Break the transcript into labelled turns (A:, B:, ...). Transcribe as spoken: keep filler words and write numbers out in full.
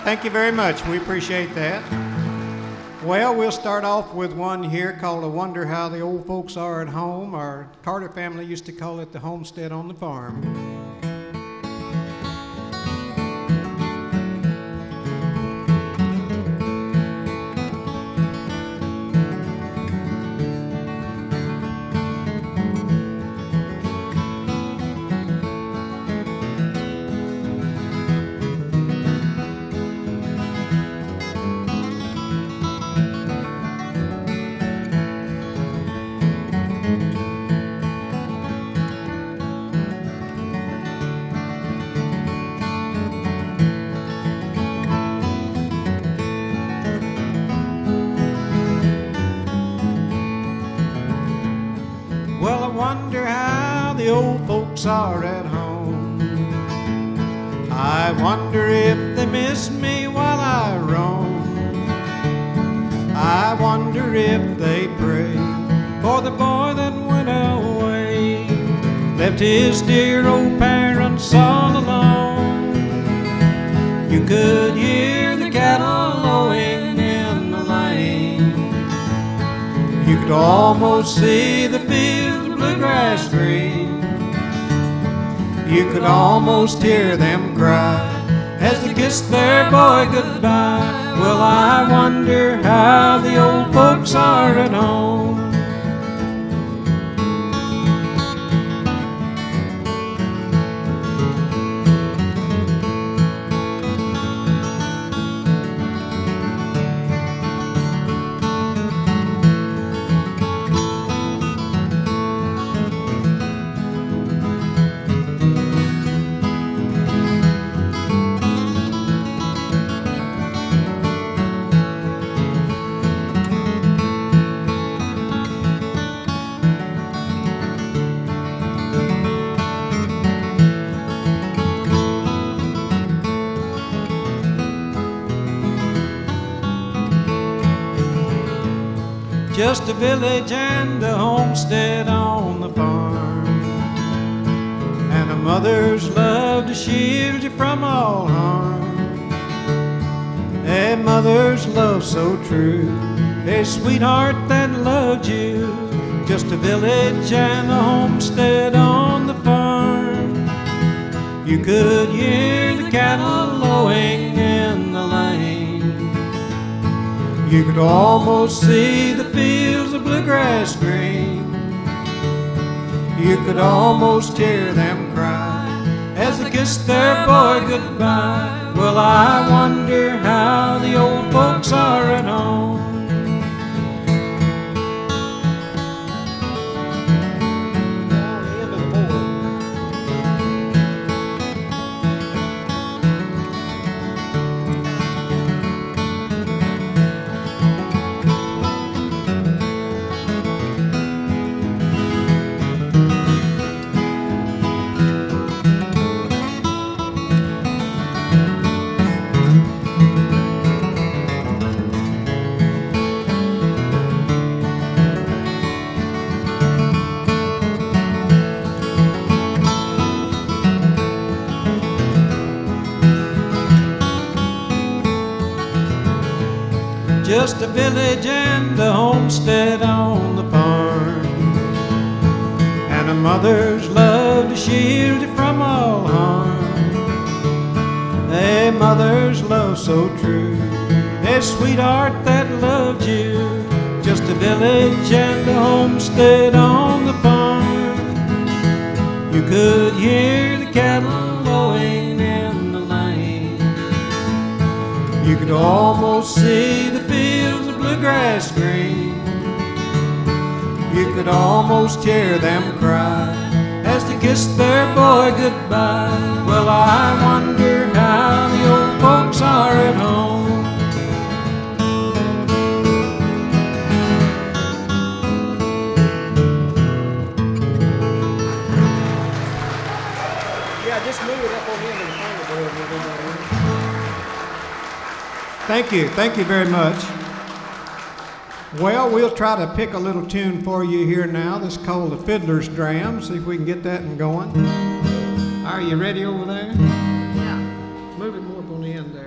A: Thank you very much. We appreciate that. Well, we'll start off with one here called I Wonder How the Old Folks Are at Home. Our Carter family used to call it the homestead on the farm. Well, I wonder how the old folks are at home. I wonder if they miss me while I roam. I wonder if they pray for the boy that went away, left his dear old parents all alone. You could hear the cattle lowing in the lane. You could almost see the fields of bluegrass green. You could almost hear them cry as they kissed their boy goodbye. Well, I wonder how the old folks are at home. Just a village and a homestead on the farm, and a mother's love to shield you from all harm. A mother's love so true, a sweetheart that loved you. Just a village and a homestead on the farm. You could hear the cattle lowing in the lane. You could almost see the fields of bluegrass green. You could almost hear them cry as they kissed their boy goodbye. Well, I wonder how the old folks are at home. Just a village and a homestead on the farm, and a mother's love to shield you from all harm. A mother's love so true, a sweetheart that loved you. Just a village and a homestead on the farm. You could hear the cattle lowing in the lane. You could almost see the fields of bluegrass green. You could almost hear them cry as they kissed their boy goodbye. Well, I wonder how the old folks are at home. Yeah, just move it up on the end of the phone. Thank you. Thank you very much. Well, we'll try to pick a little tune for you here now. This is called the Fiddler's Dram. See if we can get that one going. Are you ready over there?